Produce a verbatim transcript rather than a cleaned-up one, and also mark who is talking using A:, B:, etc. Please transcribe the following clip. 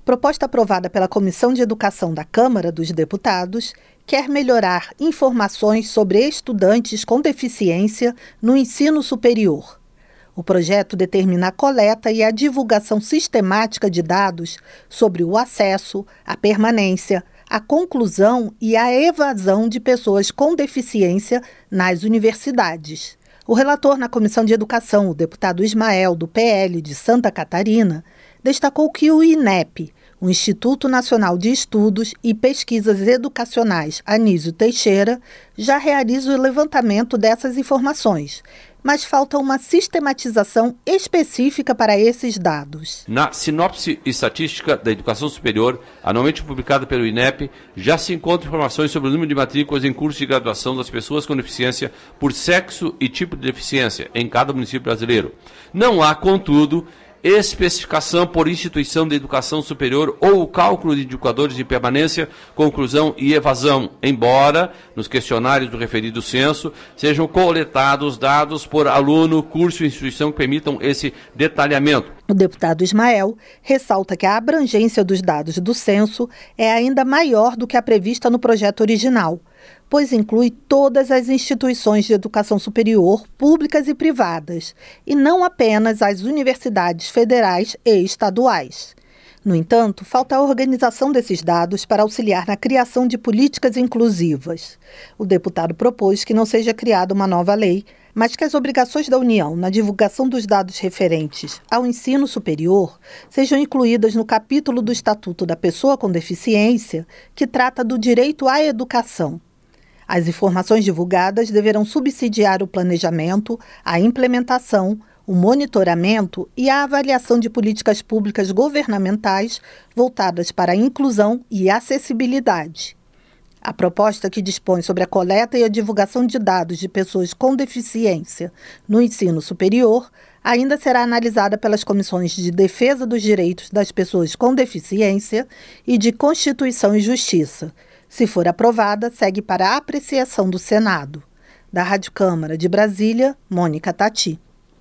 A: Proposta aprovada pela Comissão de Educação da Câmara dos Deputados, quer melhorar informações sobre estudantes com deficiência no ensino superior. O projeto determina a coleta e a divulgação sistemática de dados sobre o acesso, a permanência, a conclusão e a evasão de pessoas com deficiência nas universidades. O relator na Comissão de Educação, o deputado Ismael, do P L de Santa Catarina, destacou que o INEP, o Instituto Nacional de Estudos e Pesquisas Educacionais Anísio Teixeira, já realiza o levantamento dessas informações, mas falta uma sistematização específica para esses dados.
B: Na sinopse estatística da educação superior, anualmente publicada pelo INEP, já se encontram informações sobre o número de matrículas em curso de graduação das pessoas com deficiência por sexo e tipo de deficiência em cada município brasileiro. Não há, contudo, especificação por instituição de educação superior ou o cálculo de indicadores de permanência, conclusão e evasão, embora, nos questionários do referido censo, sejam coletados dados por aluno, curso e instituição que permitam esse detalhamento.
A: O deputado Ismael ressalta que a abrangência dos dados do censo é ainda maior do que a prevista no projeto original, pois inclui todas as instituições de educação superior, públicas e privadas, e não apenas as universidades federais e estaduais. No entanto, falta a organização desses dados para auxiliar na criação de políticas inclusivas. O deputado propôs que não seja criada uma nova lei, mas que as obrigações da União na divulgação dos dados referentes ao ensino superior sejam incluídas no capítulo do Estatuto da Pessoa com Deficiência, que trata do direito à educação. As informações divulgadas deverão subsidiar o planejamento, a implementação, o monitoramento e a avaliação de políticas públicas governamentais voltadas para a inclusão e acessibilidade. A proposta que dispõe sobre a coleta e a divulgação de dados de pessoas com deficiência no ensino superior ainda será analisada pelas comissões de Defesa dos Direitos das Pessoas com Deficiência e de Constituição e Justiça. Se for aprovada, segue para a apreciação do Senado. Da Rádio Câmara de Brasília, Mônica Tati.